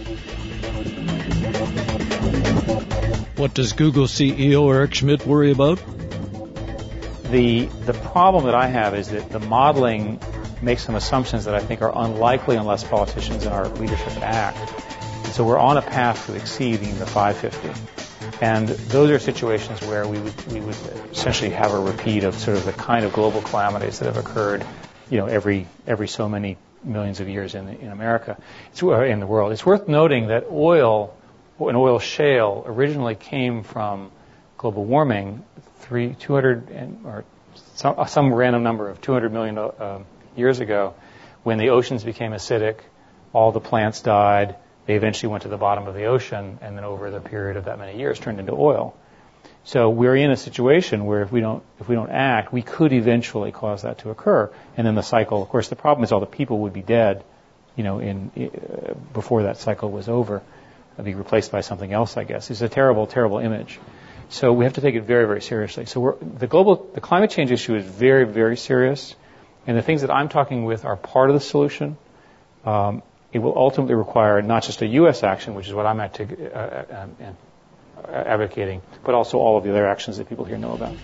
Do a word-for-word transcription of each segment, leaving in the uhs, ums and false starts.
What does Google C E O Eric Schmidt worry about? The the problem that I have is that the modeling makes some assumptions that I think are unlikely unless politicians in our leadership act. So we're on a path to exceeding the five fifty. And those are situations where we would we would essentially have a repeat of sort of the kind of global calamities that have occurred, you know, every every so many millions of years in in America, it's, in the world. It's worth noting that oil, an oil shale, originally came from global warming, three, two hundred, and, or some, some random number of two hundred million uh, years ago, when the oceans became acidic, all the plants died. They eventually went to the bottom of the ocean, and then over the period of that many years, turned into oil. So we're in a situation where if we don't if we don't act, we could eventually cause that to occur, and then the cycle. Of course, the problem is all the people would be dead, you know, in uh, before that cycle was over, It'd be replaced by something else. I guess it's a terrible, terrible image. So we have to take it very, very seriously. So we're, the global, the climate change issue is very, very serious, and the things that I'm talking with are part of the solution. Um, it will ultimately require not just a U S action, which is what I'm at to, uh, uh, advocating, but also all of the other actions that people here know about.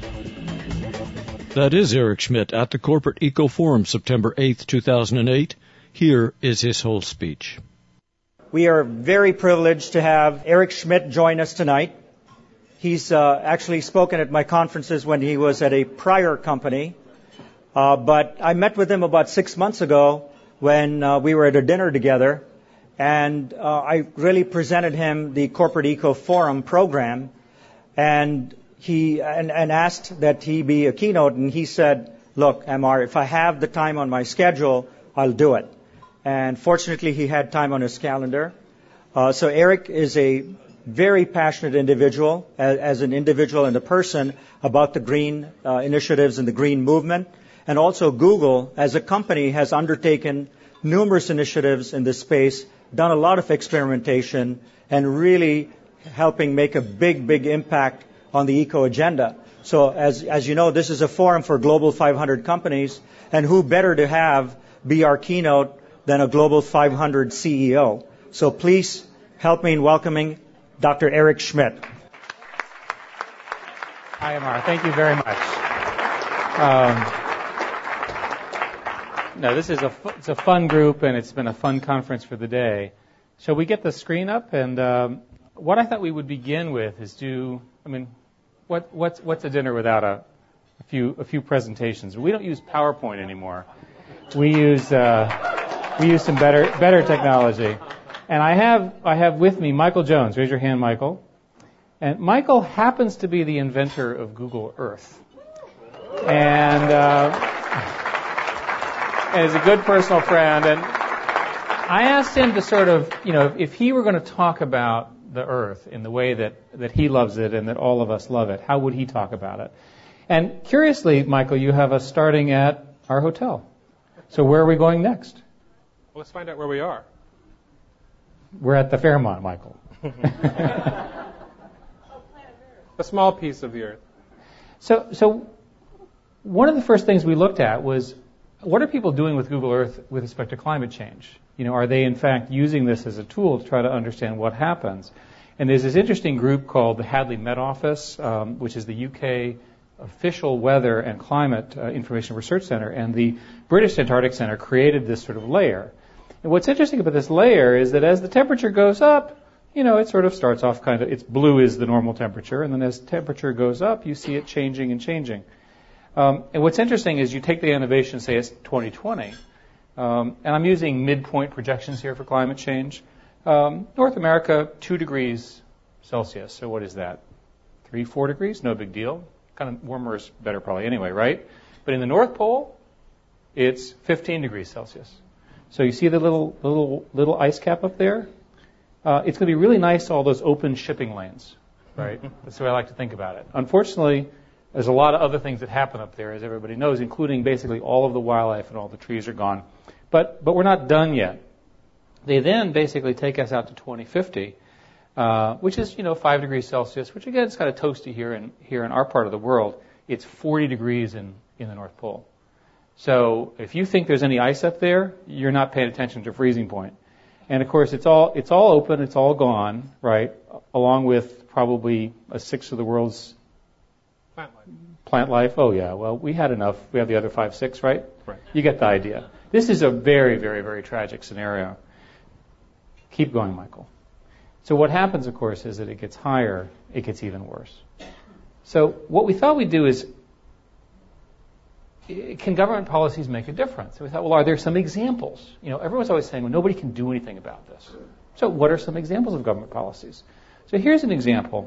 That is Eric Schmidt at the Corporate Eco Forum, September eighth, two thousand eight. Here is his whole speech. We are very privileged to have Eric Schmidt join us tonight. He's uh, actually spoken at my conferences when he was at a prior company, uh, but I met with him about six months ago when uh, we were at a dinner together, and uh, I really presented him the Corporate Eco Forum program, and he and, and asked that he be a keynote, and he said, "Look, M R, if I have the time on my schedule, I'll do it." And fortunately, he had time on his calendar. Uh, so Eric is a very passionate individual, as, as an individual and a person, about the green uh, initiatives and the green movement. And also Google, as a company, has undertaken numerous initiatives in this space, done a lot of experimentation, and really helping make a big, big impact on the eco agenda. So as, as you know, this is a forum for Global five hundred companies, and who better to have be our keynote than a Global five hundred C E O. So please help me in welcoming Doctor Eric Schmidt. Hi, Amar. Thank you very much. Um, no, this is a it's a fun group, and it's been a fun conference for the day. Shall we get the screen up? And um, what I thought we would begin with is do. I mean, what what's what's a dinner without a, a few a few presentations? We don't use PowerPoint anymore. We use. Uh, We use some better better technology. And I have I have with me Michael Jones. Raise your hand, Michael. And Michael happens to be the inventor of Google Earth. And, uh, and is a good personal friend. And I asked him to sort of, you know, if he were going to talk about the Earth in the way that, that he loves it and that all of us love it, how would he talk about it? And curiously, Michael, you have us starting at our hotel. So where are we going next? Well, let's find out where we are. We're at the Fairmont, Michael. A small piece of the Earth. So, so one of the first things we looked at was, what are people doing with Google Earth with respect to climate change? You know, are they in fact using this as a tool to try to understand what happens? And there's this interesting group called the Hadley Met Office, um, which is the U K official weather and climate uh, information research center, and the British Antarctic Center created this sort of layer. And what's interesting about this layer is that as the temperature goes up, you know, it sort of starts off kind of, it's blue is the normal temperature, and then as temperature goes up, you see it changing and changing. Um, and what's interesting is you take the innovation, say it's twenty twenty, um, and I'm using midpoint projections here for climate change. Um, North America, two degrees Celsius. So what is that? Three, four degrees? No big deal. Kind of warmer is better probably anyway, right? But in the North Pole, it's fifteen degrees Celsius. So you see the little little little ice cap up there? Uh, it's going to be really nice, all those open shipping lanes, right? That's the way I like to think about it. Unfortunately, there's a lot of other things that happen up there, as everybody knows, including basically all of the wildlife and all the trees are gone. But but we're not done yet. They then basically take us out to twenty fifty, uh, which is, you know, five degrees Celsius, which again is kind of toasty here in here in our part of the world. It's forty degrees in, in the North Pole. So if you think there's any ice up there, you're not paying attention to freezing point. And of course, it's all it's all open, it's all gone, right? Along with probably a sixth of the world's Plant life. plant life. Oh yeah, well we had enough. We have the other five, six, right? Right. You get the idea. This is a very, very, very tragic scenario. Keep going, Michael. So what happens, of course, is that it gets higher, it gets even worse. So what we thought we'd do is, can government policies make a difference? So we thought, well, are there some examples? You know, everyone's always saying, well, nobody can do anything about this. So what are some examples of government policies? So here's an example.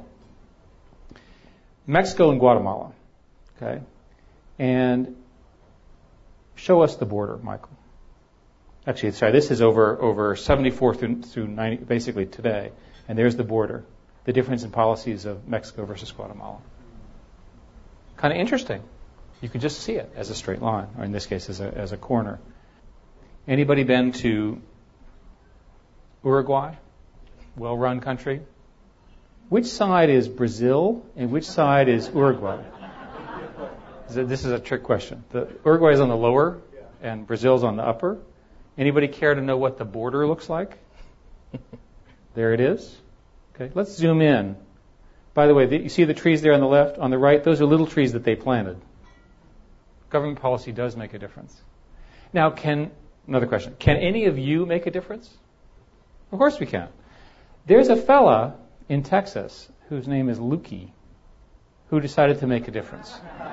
Mexico and Guatemala, okay? And show us the border, Michael. Actually, sorry, this is over over seventy-four through, through ninety, basically today. And there's the border, the difference in policies of Mexico versus Guatemala. Kind of interesting. You can just see it as a straight line, or in this case, as a, as a corner. Anybody been to Uruguay? Well-run country. Which side is Brazil and which side is Uruguay? This is a trick question. The Uruguay is on the lower and Brazil's on the upper. Anybody care to know what the border looks like? There it is. Okay, let's zoom in. By the way, the, you see the trees there on the left? On the right, those are little trees that they planted. Government policy does make a difference. Now, can, another question, can any of you make a difference? Of course we can. There's a fella in Texas whose name is Lukey who decided to make a difference.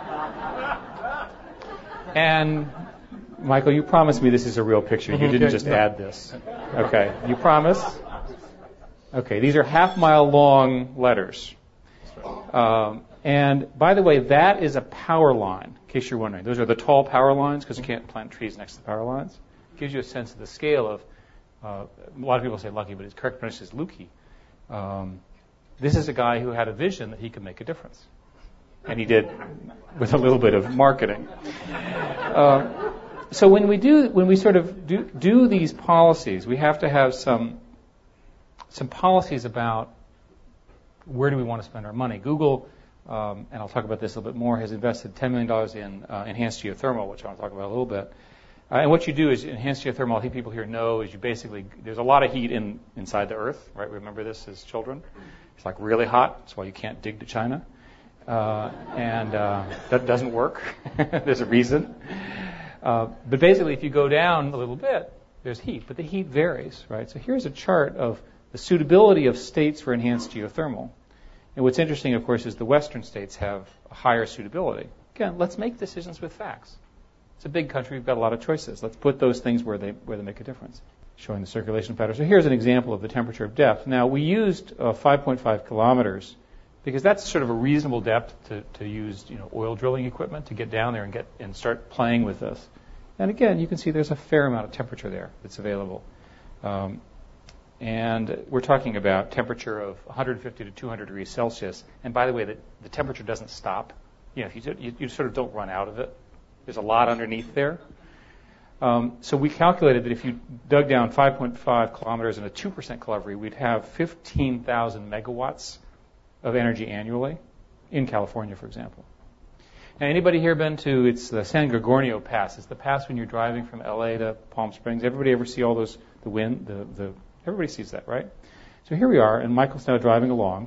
And Michael, you promised me this is a real picture. You didn't just add this. Okay, you promise? Okay, these are half-mile long letters. Um, and by the way, that is a power line, in case you're wondering. Those are the tall power lines because you can't plant trees next to the power lines. It gives you a sense of the scale of, uh, a lot of people say Lucky, but it's correct pronunciation is Lukey. Um, this is a guy who had a vision that he could make a difference. And he did with a little bit of marketing. Uh, so when we do, when we sort of do, do these policies, we have to have some some policies about where do we want to spend our money. Google, um, and I'll talk about this a little bit more, has invested ten million dollars in uh, enhanced geothermal, which I want to talk about a little bit. Uh, and what you do is enhanced geothermal, I think people here know, is you basically, there's a lot of heat in inside the earth, right? Remember this as children? It's like really hot. That's why you can't dig to China. Uh, and uh, that doesn't work. There's a reason. Uh, but basically, if you go down a little bit, there's heat. But the heat varies, right? So here's a chart of the suitability of states for enhanced geothermal. And what's interesting, of course, is the western states have a higher suitability. Again, let's make decisions with facts. It's a big country. We've got a lot of choices. Let's put those things where they where they make a difference. Showing the circulation pattern. So here's an example of the temperature of depth. Now, we used uh, five point five kilometers because that's sort of a reasonable depth to, to use, you know, oil drilling equipment to get down there and get and start playing with this. And again, you can see there's a fair amount of temperature there that's available. Um, and we're talking about temperature of one hundred fifty to two hundred degrees Celsius. And by the way, the, the temperature doesn't stop. You know, you, you, you sort of don't run out of it. There's a lot underneath there. Um, so we calculated that if you dug down five point five kilometers in a two percent calorie, we'd have fifteen thousand megawatts of energy annually in California, for example. Now, anybody here been to, it's the San Gorgonio Pass. It's the pass when you're driving from L A to Palm Springs. Everybody ever see all those, the wind, the, the, everybody sees that, right? So here we are, and Michael's now driving along.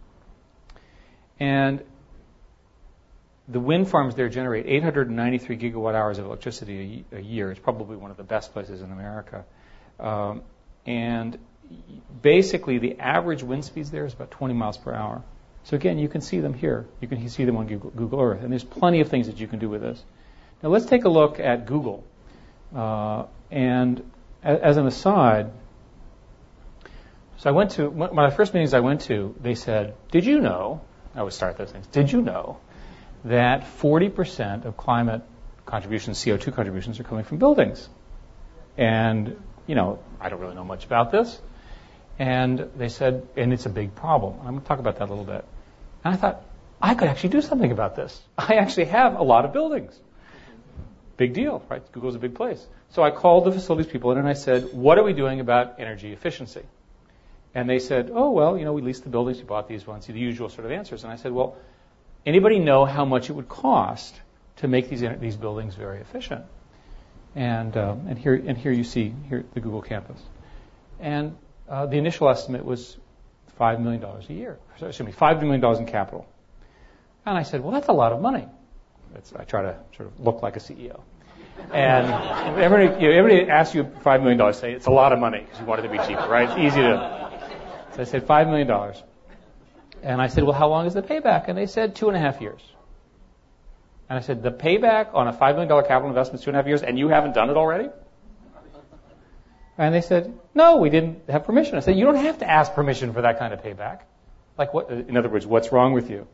And the wind farms there generate eight hundred ninety-three gigawatt hours of electricity a, a year. It's probably one of the best places in America. Um, and basically, the average wind speeds there is about twenty miles per hour. So again, you can see them here. You can see them on Google, Google Earth. And there's plenty of things that you can do with this. Now let's take a look at Google. Uh, and as an aside, so I went to, one of my first meetings I went to, they said, did you know, I would start those things, did you know that forty percent of climate contributions, C O two contributions, are coming from buildings? And, you know, I don't really know much about this. And they said, and it's a big problem. I'm going to talk about that a little bit. And I thought, I could actually do something about this. I actually have a lot of buildings. Big deal, right? Google's a big place. So I called the facilities people in and I said, what are we doing about energy efficiency? And they said, oh, well, you know, we leased the buildings, we bought these ones, the usual sort of answers. And I said, well, anybody know how much it would cost to make these these buildings very efficient? And um, and here and here you see here the Google campus. And uh, the initial estimate was five million dollars a year. So, excuse me, five million dollars in capital. And I said, well, that's a lot of money. It's, I try to sort of look like a C E O. And everybody, you know, everybody asks you five million dollars, say it's a lot of money because you want it to be cheaper, right? It's easy to. So I said five million dollars. And I said, well, how long is the payback? And they said two and a half years. And I said, the payback on a five million dollars capital investment is two and a half years, and you haven't done it already? And they said, no, we didn't have permission. I said, you don't have to ask permission for that kind of payback. Like, what? In other words, what's wrong with you?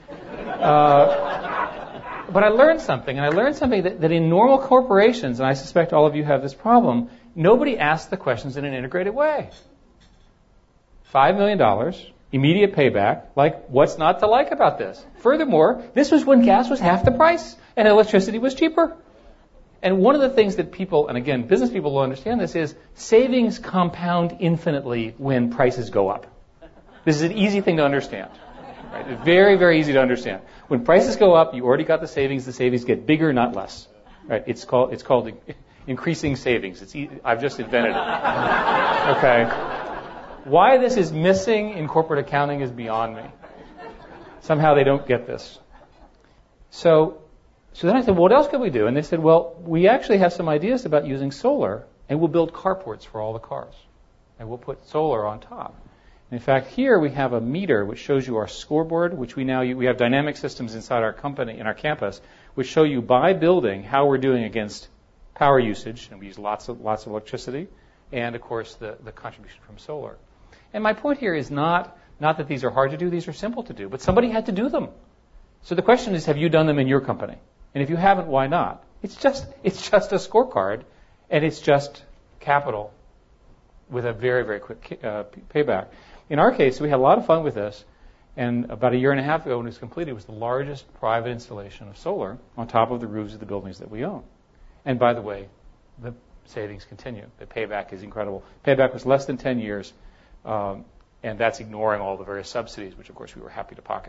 Uh, but I learned something, and I learned something that, that in normal corporations, and I suspect all of you have this problem, nobody asks the questions in an integrated way. Five million dollars, immediate payback, like, what's not to like about this? Furthermore, this was when gas was half the price and electricity was cheaper. And one of the things that people, and again, business people will understand this, is savings compound infinitely when prices go up. This is an easy thing to understand. Right? Very, very easy to understand. When prices go up, you already got the savings. The savings get bigger, not less. Right? It's called it's called increasing savings. It's e- I've just invented it. Okay. Why this is missing in corporate accounting is beyond me. Somehow they don't get this. So. So then I said, well, what else could we do? And they said, well, we actually have some ideas about using solar, and we'll build carports for all the cars. And we'll put solar on top. And in fact, here we have a meter which shows you our scoreboard, which we now, we have dynamic systems inside our company, in our campus, which show you by building how we're doing against power usage, and we use lots of, lots of electricity, and of course the, the contribution from solar. And my point here is not, not that these are hard to do, these are simple to do, but somebody had to do them. So the question is, have you done them in your company? And if you haven't, why not? It's just it's just a scorecard, and it's just capital with a very, very quick uh, payback. In our case, we had a lot of fun with this, and about a year and a half ago when it was completed, it was the largest private installation of solar on top of the roofs of the buildings that we own. And by the way, the savings continue. The payback is incredible. Payback was less than ten years, um, and that's ignoring all the various subsidies, which of course we were happy to pocket.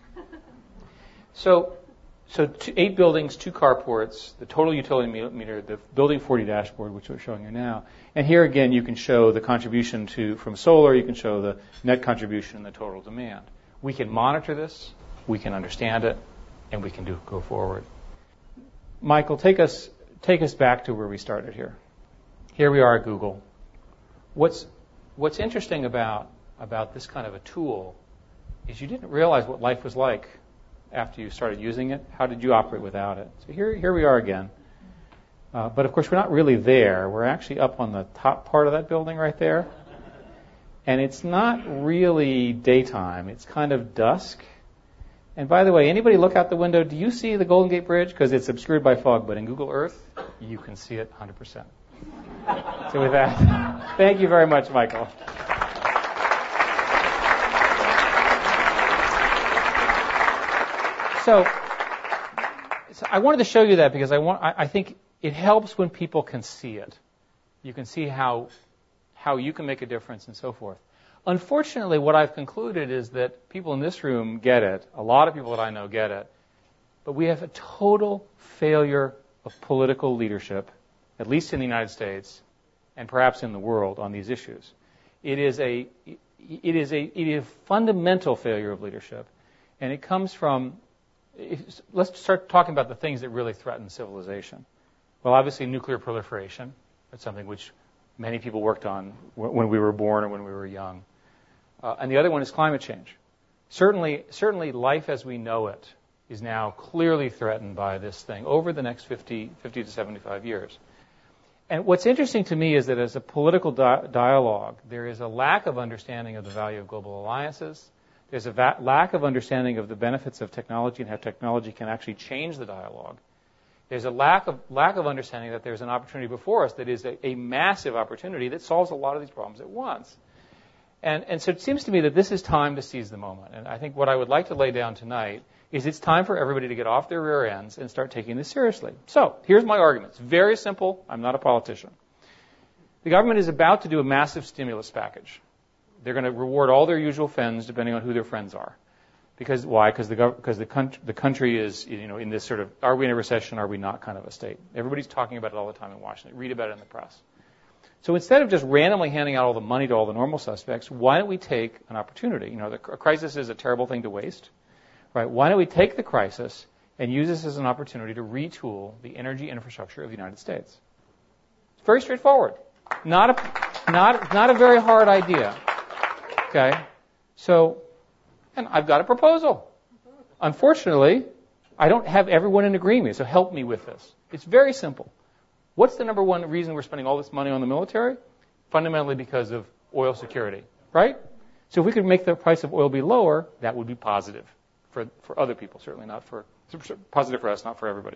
So... So two, eight buildings, two carports, the total utility meter, the Building forty dashboard, which we're showing you now. And here again, you can show the contribution to from solar. You can show the net contribution and the total demand. We can monitor this, we can understand it, and we can do go forward. Michael, take us take us back to where we started here. Here we are at Google. What's what's interesting about about this kind of a tool is you didn't realize what life was like after you started using it. How did you operate without it? So here, here we are again. Uh, but of course, we're not really there. We're actually up on the top part of that building right there. And it's not really daytime. It's kind of dusk. And by the way, anybody look out the window, do you see the Golden Gate Bridge? Because it's obscured by fog, but in Google Earth, you can see it one hundred percent. So with that, thank you very much, Michael. So, so I wanted to show you that because I want. I, I think it helps when people can see it. You can see how how you can make a difference and so forth. Unfortunately, what I've concluded is that people in this room get it. A lot of people that I know get it. But we have a total failure of political leadership, at least in the United States, and perhaps in the world, on these issues. It is a it is a it is a fundamental failure of leadership, and it comes from. If, let's start talking about the things that really threaten civilization. Well, obviously, nuclear proliferation. That's something which many people worked on w- when we were born or when we were young. Uh, and the other one is climate change. Certainly, certainly, life as we know it is now clearly threatened by this thing over the next fifty, fifty to seventy-five years. And what's interesting to me is that as a political di- dialogue, there is a lack of understanding of the value of global alliances. There's a va- lack of understanding of the benefits of technology and how technology can actually change the dialogue. There's a lack of lack of understanding that there's an opportunity before us that is a, a massive opportunity that solves a lot of these problems at once. And, and so it seems to me that this is time to seize the moment. And I think what I would like to lay down tonight is it's time for everybody to get off their rear ends and start taking this seriously. So here's my argument. It's very simple. I'm not a politician. The government is about to do a massive stimulus package. They're going to reward all their usual friends depending on who their friends are. Because why? Because the because the country, the country is, you know, in this sort of, are we in a recession, are we not kind of a state. Everybody's talking about it all the time in Washington. Read about it in the press. So instead of just randomly handing out all the money to all the normal suspects, why don't we take an opportunity? You know, the a crisis is a terrible thing to waste, right? Why don't we take the crisis and use this as an opportunity to retool the energy infrastructure of the United States? It's very straightforward. Not a, not, not a very hard idea. Okay? So, and I've got a proposal. Unfortunately, I don't have everyone in agreement, so help me with this. It's very simple. What's the number one reason we're spending all this money on the military? Fundamentally because of oil security, right? So if we could make the price of oil be lower, that would be positive for, for other people, certainly not for, positive for us, not for everybody.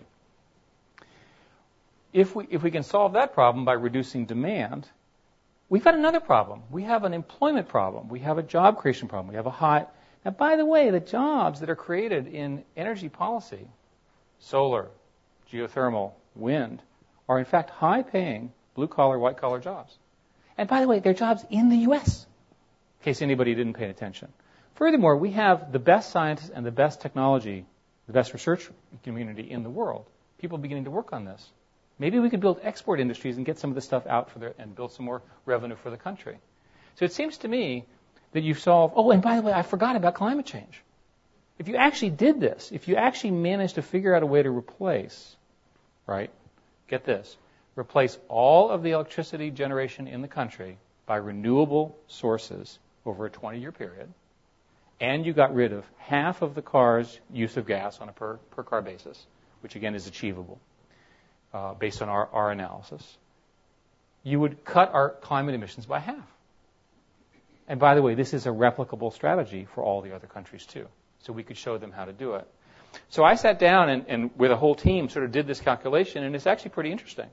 If we, if we can solve that problem by reducing demand, we've got another problem. We have an employment problem. We have a job creation problem. We have a high... Now, by the way, the jobs that are created in energy policy, solar, geothermal, wind, are in fact high-paying, blue-collar, white-collar jobs. And by the way, they're jobs in the U S, in case anybody didn't pay attention. Furthermore, we have the best scientists and the best technology, the best research community in the world, people beginning to work on this. Maybe we could build export industries and get some of this stuff out for the, and build some more revenue for the country. So it seems to me that you solve, oh, and by the way, I forgot about climate change. If you actually did this, if you actually managed to figure out a way to replace, right, get this, replace all of the electricity generation in the country by renewable sources over a twenty-year period, and you got rid of half of the car's use of gas on a per, per car basis, which again is achievable uh, based on our, our analysis, you would cut our climate emissions by half. And by the way, this is a replicable strategy for all the other countries too. So we could show them how to do it. So I sat down and, and with a whole team sort of did this calculation, and it's actually pretty interesting.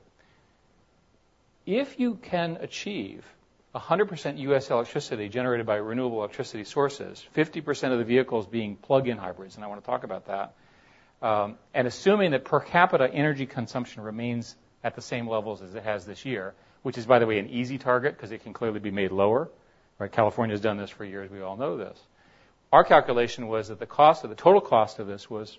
If you can achieve one hundred percent U S electricity generated by renewable electricity sources, fifty percent of the vehicles being plug-in hybrids, and I want to talk about that, um, and assuming that per capita energy consumption remains at the same levels as it has this year, which is, by the way, an easy target because it can clearly be made lower. Right? California has done this for years. We all know this. Our calculation was that the cost of the total cost of this was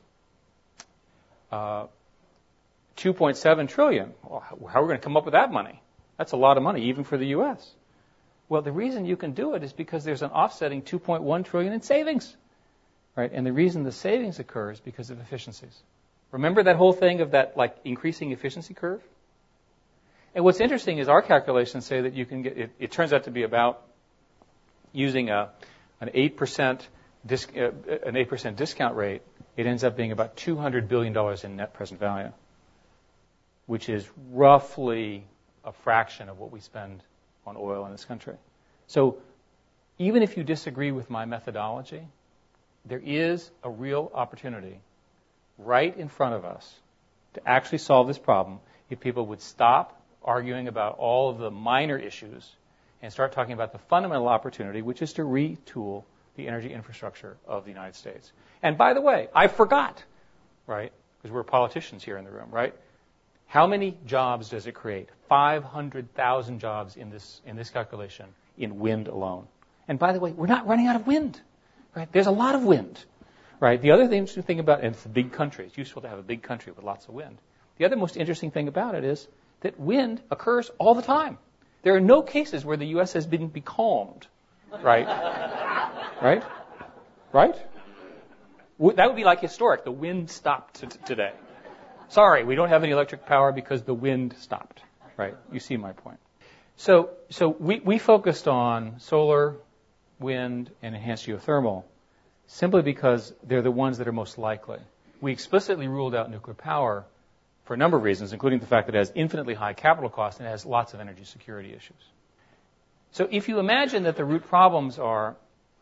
uh, two point seven trillion dollars. Well, how are we going to come up with that money? That's a lot of money, even for the U S. Well, the reason you can do it is because there's an offsetting two point one trillion dollars in savings, right? And the reason the savings occurs because of efficiencies. Remember that whole thing of that like increasing efficiency curve? And what's interesting is our calculations say that you can get. It, it turns out to be about using a an eight percent disc, uh, an eight percent discount rate, it ends up being about two hundred billion dollars in net present value, which is roughly a fraction of what we spend on oil in this country. So even if you disagree with my methodology, there is a real opportunity right in front of us to actually solve this problem if people would stop arguing about all of the minor issues and start talking about the fundamental opportunity, which is to retool the energy infrastructure of the United States. And by the way, I forgot, right, because we're politicians here in the room, right? How many jobs does it create? five hundred thousand jobs in this in this calculation in wind alone. And by the way, we're not running out of wind, right? There's a lot of wind, right? The other thing to think about, and it's a big country. It's useful to have a big country with lots of wind. The other most interesting thing about it is that wind occurs all the time. There are no cases where the U S has been becalmed, right? Right? Right? That would be like historic. The wind stopped t- today. Sorry, we don't have any electric power because the wind stopped, right? You see my point. So, so we, we focused on solar, wind, and enhanced geothermal simply because they're the ones that are most likely. We explicitly ruled out nuclear power for a number of reasons, including the fact that it has infinitely high capital costs and it has lots of energy security issues. So if you imagine that the root problems are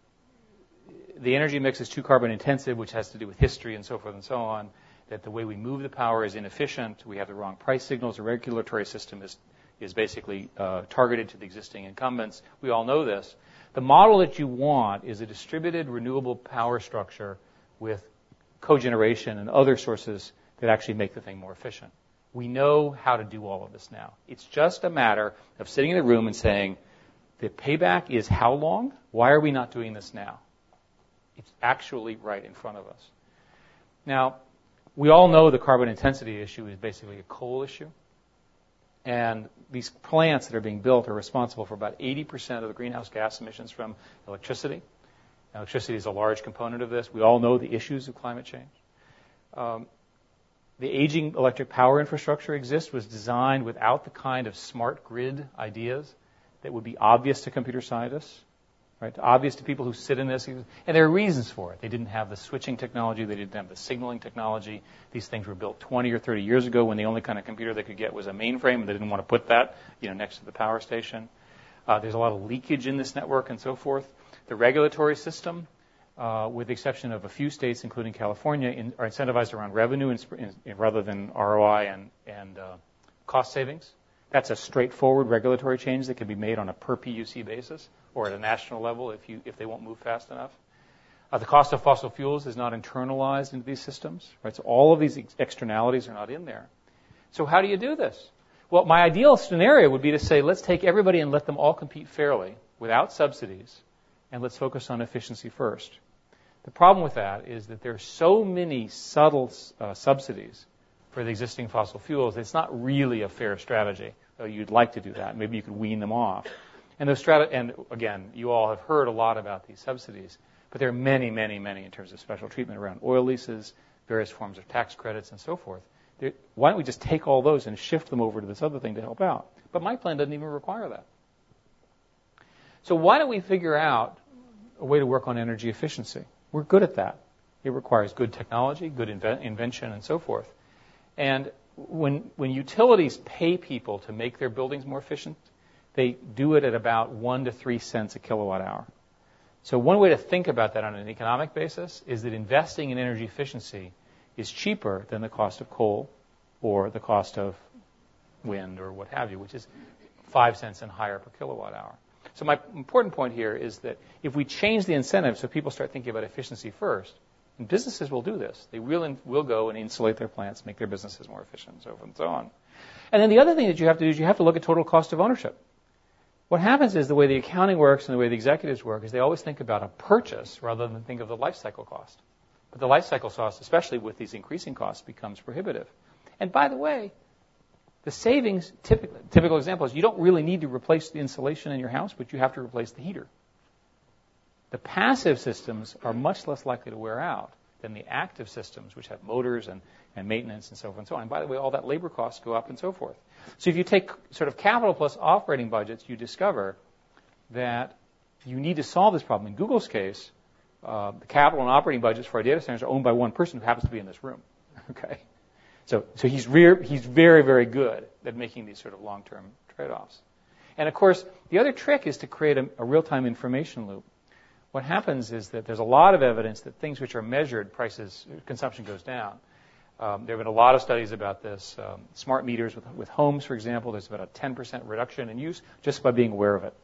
the energy mix is too carbon intensive, which has to do with history and so forth and so on, that the way we move the power is inefficient, we have the wrong price signals, the regulatory system is, is basically uh, targeted to the existing incumbents. We all know this. The model that you want is a distributed renewable power structure with cogeneration and other sources that actually make the thing more efficient. We know how to do all of this now. It's just a matter of sitting in a room and saying, the payback is how long? Why are we not doing this now? It's actually right in front of us. Now, we all know the carbon intensity issue is basically a coal issue. And these plants that are being built are responsible for about eighty percent of the greenhouse gas emissions from electricity. Electricity is a large component of this. We all know the issues of climate change. Um, the aging electric power infrastructure exists, was designed without the kind of smart grid ideas that would be obvious to computer scientists, right? Obvious to people who sit in this. And there are reasons for it. They didn't have the switching technology. They didn't have the signaling technology. These things were built twenty or thirty years ago when the only kind of computer they could get was a mainframe, and they didn't want to put that, you know, next to the power station. Uh, there's a lot of leakage in this network and so forth. The regulatory system, uh, with the exception of a few states, including California, in, are incentivized around revenue in, in, rather than R O I and, and uh, cost savings. That's a straightforward regulatory change that can be made on a per P U C basis or at a national level if you if they won't move fast enough. Uh, the cost of fossil fuels is not internalized into these systems, right? So all of these ex- externalities are not in there. So how do you do this? Well, my ideal scenario would be to say, let's take everybody and let them all compete fairly without subsidies, and let's focus on efficiency first. The problem with that is that there are so many subtle uh, subsidies for the existing fossil fuels, it's not really a fair strategy. Though you'd like to do that. Maybe you could wean them off. And those strata- and again, you all have heard a lot about these subsidies, but there are many, many, many in terms of special treatment around oil leases, various forms of tax credits, and so forth. There, why don't we just take all those and shift them over to this other thing to help out? But my plan doesn't even require that. So why don't we figure out a way to work on energy efficiency? We're good at that. It requires good technology, good inve- invention, and so forth. And when when utilities pay people to make their buildings more efficient, they do it at about one to three cents a kilowatt hour. So one way to think about that on an economic basis is that investing in energy efficiency is cheaper than the cost of coal or the cost of wind or what have you, which is five cents and higher per kilowatt hour. So my important point here is that if we change the incentive so people start thinking about efficiency first, and businesses will do this. They will, in, will go and insulate their plants, make their businesses more efficient, and so forth and so on. And then the other thing that you have to do is you have to look at total cost of ownership. What happens is the way the accounting works and the way the executives work is they always think about a purchase rather than think of the life cycle cost. But the life cycle cost, especially with these increasing costs, becomes prohibitive. And by the way, the savings, typical, typical example is you don't really need to replace the insulation in your house, but you have to replace the heater. The passive systems are much less likely to wear out than the active systems, which have motors and, and maintenance and so forth and so on. And by the way, all that labor costs go up and so forth. So if you take sort of capital plus operating budgets, you discover that you need to solve this problem. In Google's case, uh, the capital and operating budgets for our data centers are owned by one person who happens to be in this room. Okay, so so he's re- he's very very good at making these sort of long-term trade-offs. And of course, the other trick is to create a, a real-time information loop. What happens is that there's a lot of evidence that things which are measured, prices, consumption goes down. Um, there have been a lot of studies about this. Um, smart meters with, with homes, for example, there's about a ten percent reduction in use just by being aware of it.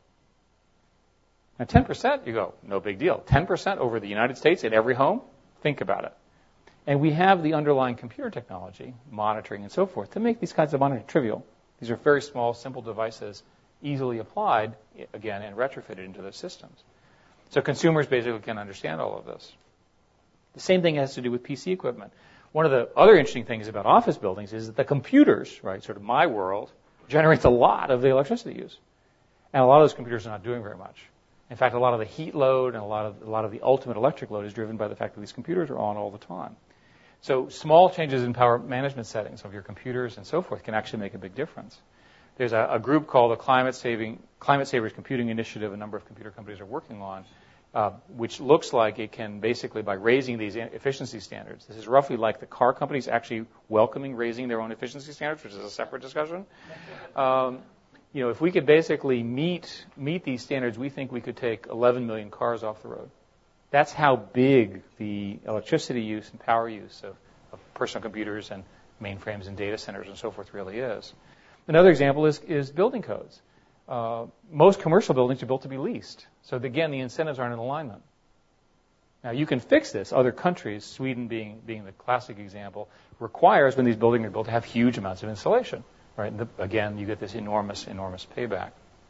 Now, ten percent, you go, no big deal. ten percent over the United States in every home? Think about it. And we have the underlying computer technology, monitoring and so forth, to make these kinds of monitoring trivial. These are very small, simple devices, easily applied, again, and retrofitted into those systems. So consumers basically can understand all of this. The same thing has to do with P C equipment. One of the other interesting things about office buildings is that the computers, right, sort of my world, generates a lot of the electricity use. And a lot of those computers are not doing very much. In fact, a lot of the heat load and a lot of a lot of the ultimate electric load is driven by the fact that these computers are on all the time. So small changes in power management settings of your computers and so forth can actually make a big difference. There's a, a group called the Climate Saving Climate Savers Computing Initiative. A number of computer companies are working on, uh, which looks like it can basically, by raising these efficiency standards, this is roughly like the car companies actually welcoming raising their own efficiency standards, which is a separate discussion. Um, you know, if we could basically meet meet these standards, we think we could take eleven million cars off the road. That's how big the electricity use and power use of, of personal computers and mainframes and data centers and so forth really is. Another example is, is building codes. Uh, most commercial buildings are built to be leased. So again, the incentives aren't in alignment. Now, you can fix this. Other countries, Sweden being, being the classic example, requires when these buildings are built to have huge amounts of insulation. Right? And the, again, you get this enormous, enormous payback.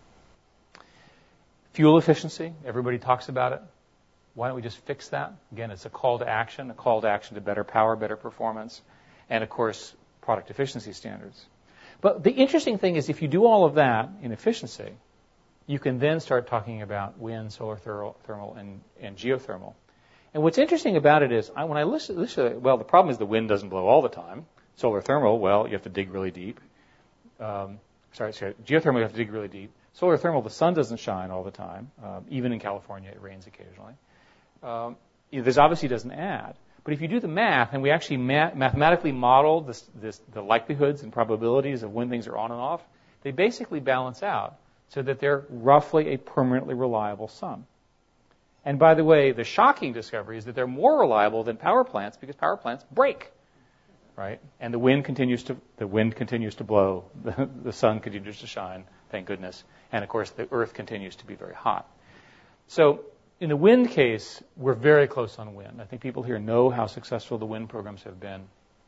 Fuel efficiency, everybody talks about it. Why don't we just fix that? Again, it's a call to action, a call to action to better power, better performance, and of course, product efficiency standards. But the interesting thing is if you do all of that in efficiency, you can then start talking about wind, solar thermal, and, and geothermal. And what's interesting about it is I, when I listen, listen, well, the problem is the wind doesn't blow all the time. Solar thermal, well, you have to dig really deep. Um, sorry, sorry, geothermal, you have to dig really deep. Solar thermal, the sun doesn't shine all the time. Um, even in California, it rains occasionally. Um, this obviously doesn't add. But if you do the math, and we actually ma- mathematically model this, this, the likelihoods and probabilities of when things are on and off, they basically balance out so that they're roughly a permanently reliable sun. And by the way, the shocking discovery is that they're more reliable than power plants because power plants break, right? And the wind continues to the wind continues to blow, the, the sun continues to shine, thank goodness, and of course the Earth continues to be very hot. So in the wind case, we're very close on wind. I think people here know how successful the wind programs have been.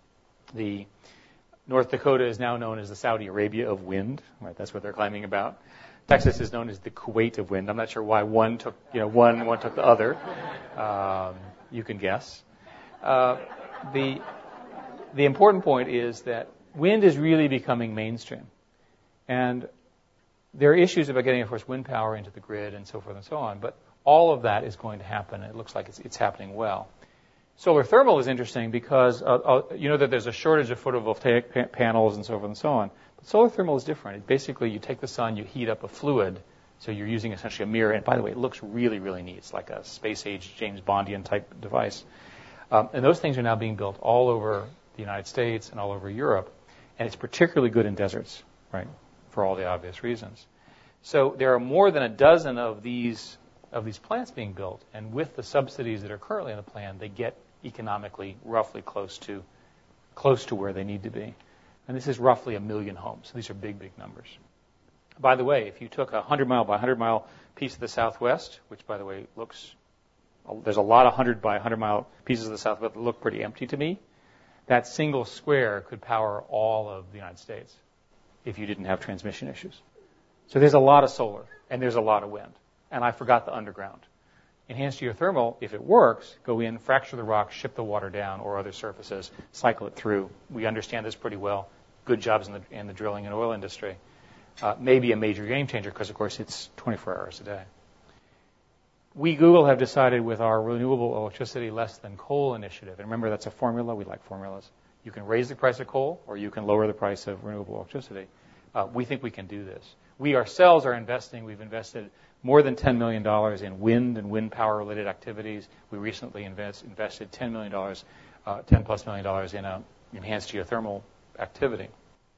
The North Dakota is now known as the Saudi Arabia of wind, right? That's what they're claiming about. Texas is known as the Kuwait of wind. I'm not sure why one took, you know, one one took the other. Um, you can guess. Uh, the the important point is that wind is really becoming mainstream, and there are issues about getting, of course, wind power into the grid and so forth and so on. But all of that is going to happen. It looks like it's, it's happening well. Solar thermal is interesting because uh, uh, you know that there's a shortage of photovoltaic pa- panels and so forth and so on. But solar thermal is different. It basically, you take the sun, you heat up a fluid, so you're using essentially a mirror. And by the way, it looks really, really neat. It's like a space-age James Bondian type device. Um, and those things are now being built all over the United States and all over Europe. And it's particularly good in deserts, right, for all the obvious reasons. So there are more than a dozen of these of these plants being built. And with the subsidies that are currently in the plan, they get economically roughly close to close to where they need to be. And this is roughly a million homes. So these are big, big numbers. By the way, if you took a one hundred mile by one hundred mile piece of the Southwest, which, by the way, looks, there's a lot of one hundred by one hundred mile pieces of the Southwest that look pretty empty to me, that single square could power all of the United States if you didn't have transmission issues. So there's a lot of solar, and there's a lot of wind. And I forgot the underground. Enhanced geothermal, if it works, go in, fracture the rock, ship the water down or other surfaces, cycle it through. We understand this pretty well. Good jobs in the, in the drilling and oil industry. Uh, maybe a major game changer because, of course, it's twenty-four hours a day. We, Google, have decided with our renewable electricity less than coal initiative, and remember that's a formula. We like formulas. You can raise the price of coal or you can lower the price of renewable electricity. Uh, we think we can do this. We ourselves are investing. We've invested more than ten million dollars in wind and wind power-related activities. We recently invest, invested ten million dollars, uh, ten plus million dollars in a enhanced geothermal activity.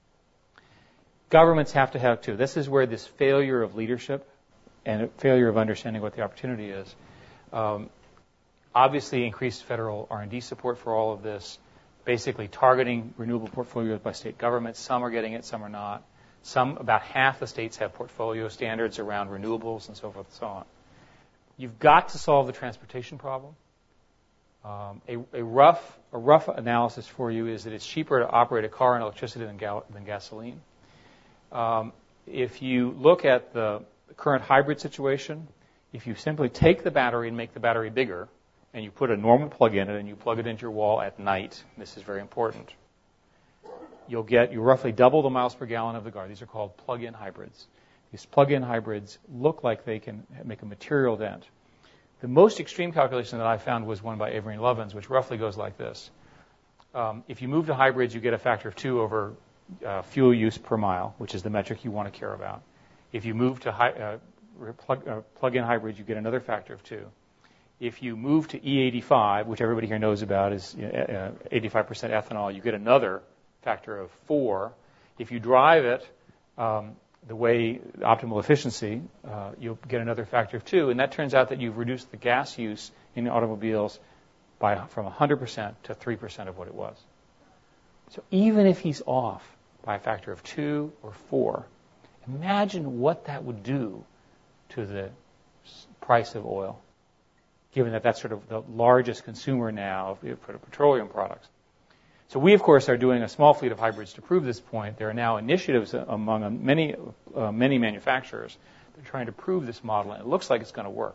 Governments have to have too. This is where this failure of leadership and a failure of understanding what the opportunity is. Um, obviously, increased federal R and D support for all of this. Basically, targeting renewable portfolios by state governments. Some are getting it, some are not. Some, about half the states have portfolio standards around renewables and so forth and so on. You've got to solve the transportation problem. Um, a, a rough a rough analysis for you is that it's cheaper to operate a car on electricity than, gal- than gasoline. Um, if you look at the current hybrid situation, if you simply take the battery and make the battery bigger, and you put a normal plug in it and you plug it into your wall at night, this is very important, you'll get, you roughly double the miles per gallon of the car. These are called plug-in hybrids. These plug-in hybrids look like they can make a material dent. The most extreme calculation that I found was one by Avery and Lovins, which roughly goes like this. Um, if you move to hybrids, you get a factor of two over uh, fuel use per mile, which is the metric you want to care about. If you move to hi- uh, plug, uh, plug-in hybrids, you get another factor of two. If you move to E eighty-five, which everybody here knows about is you know, uh, eighty-five percent ethanol, you get another factor of four. If you drive it um, the way optimal efficiency, uh, you'll get another factor of two. And that turns out that you've reduced the gas use in automobiles by from one hundred percent to three percent of what it was. So even if he's off by a factor of two or four, imagine what that would do to the price of oil, given that that's sort of the largest consumer now of petroleum products. So we, of course, are doing a small fleet of hybrids to prove this point. There are now initiatives among many, uh, many manufacturers that are trying to prove this model, and it looks like it's going to work.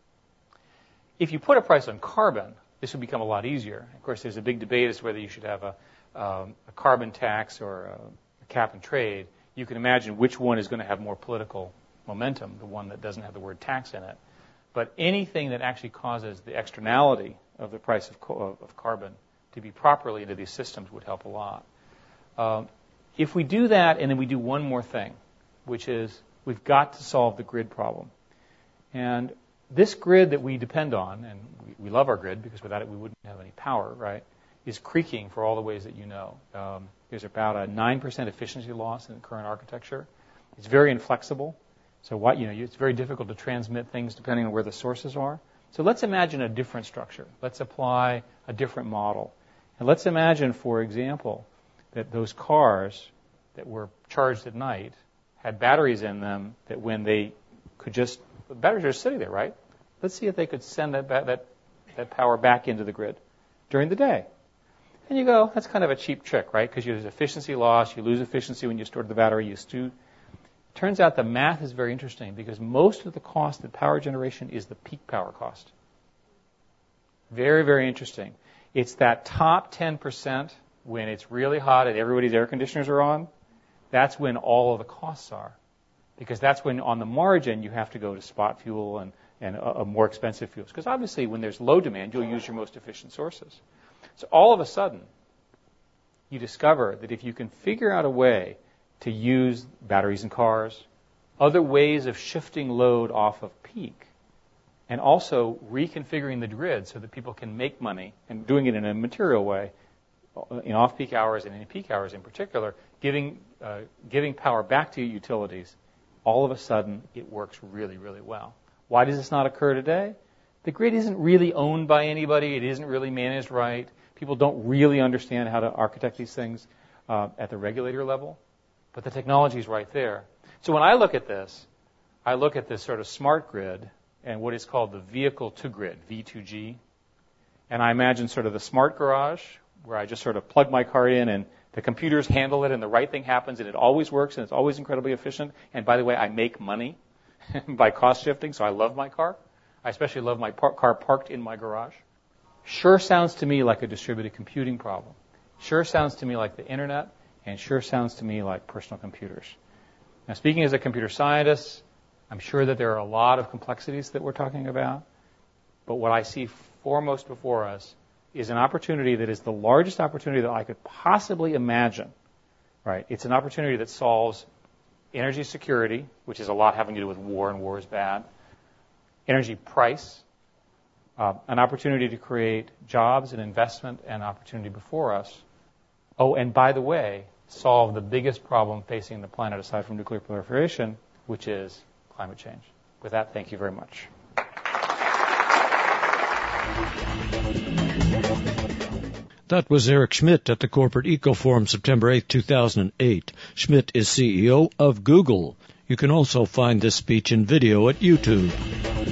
If you put a price on carbon, this would become a lot easier. Of course, there's a big debate as to whether you should have a, um, a carbon tax or a, a cap and trade, you can imagine which one is going to have more political momentum, the one that doesn't have the word tax in it. But anything that actually causes the externality of the price of, co- of carbon to be properly into these systems would help a lot. Um, if we do that, and then we do one more thing, which is we've got to solve the grid problem. And this grid that we depend on, and we, we love our grid because without it we wouldn't have any power, right, is creaking for all the ways that you know. Um, there's about a nine percent efficiency loss in the current architecture. It's very inflexible. So what, you know, it's very difficult to transmit things depending on where the sources are. So let's imagine a different structure. Let's apply a different model. And let's imagine, for example, that those cars that were charged at night had batteries in them that when they could just, the batteries are sitting there, right? Let's see if they could send that, that, that power back into the grid during the day. And you go, that's kind of a cheap trick, right? Because there's efficiency loss. You lose efficiency when you store the battery. You stu- Turns out the math is very interesting because most of the cost of power generation is the peak power cost. Very, very interesting. It's that top ten percent when it's really hot and everybody's air conditioners are on. That's when all of the costs are. Because that's when on the margin you have to go to spot fuel and, and a, a more expensive fuels. Because obviously when there's low demand, you'll use your most efficient sources. So all of a sudden, you discover that if you can figure out a way to use batteries in cars, other ways of shifting load off of peak, and also reconfiguring the grid so that people can make money and doing it in a material way in off-peak hours and in peak hours in particular, giving uh, giving power back to utilities, all of a sudden it works really, really well. Why does this not occur today? The grid isn't really owned by anybody. It isn't really managed right. People don't really understand how to architect these things uh, at the regulator level. But the technology is right there. So when I look at this, I look at this sort of smart grid and what is called the vehicle-to-grid, V two G. And I imagine sort of the smart garage where I just sort of plug my car in and the computers handle it and the right thing happens and it always works and it's always incredibly efficient. And by the way, I make money by cost shifting, so I love my car. I especially love my par- car parked in my garage. Sure sounds to me like a distributed computing problem. Sure sounds to me like the internet, and sure sounds to me like personal computers. Now, speaking as a computer scientist, I'm sure that there are a lot of complexities that we're talking about, but what I see foremost before us is an opportunity that is the largest opportunity that I could possibly imagine. Right? It's an opportunity that solves energy security, which is a lot having to do with war, and war is bad. Energy price, uh, an opportunity to create jobs and investment and opportunity before us. Oh, and by the way, solve the biggest problem facing the planet aside from nuclear proliferation, which is climate change. With that, thank you very much. That was Eric Schmidt at the Corporate Eco Forum September eighth, two thousand eight. Schmidt is C E O of Google. You can also find this speech in video at YouTube.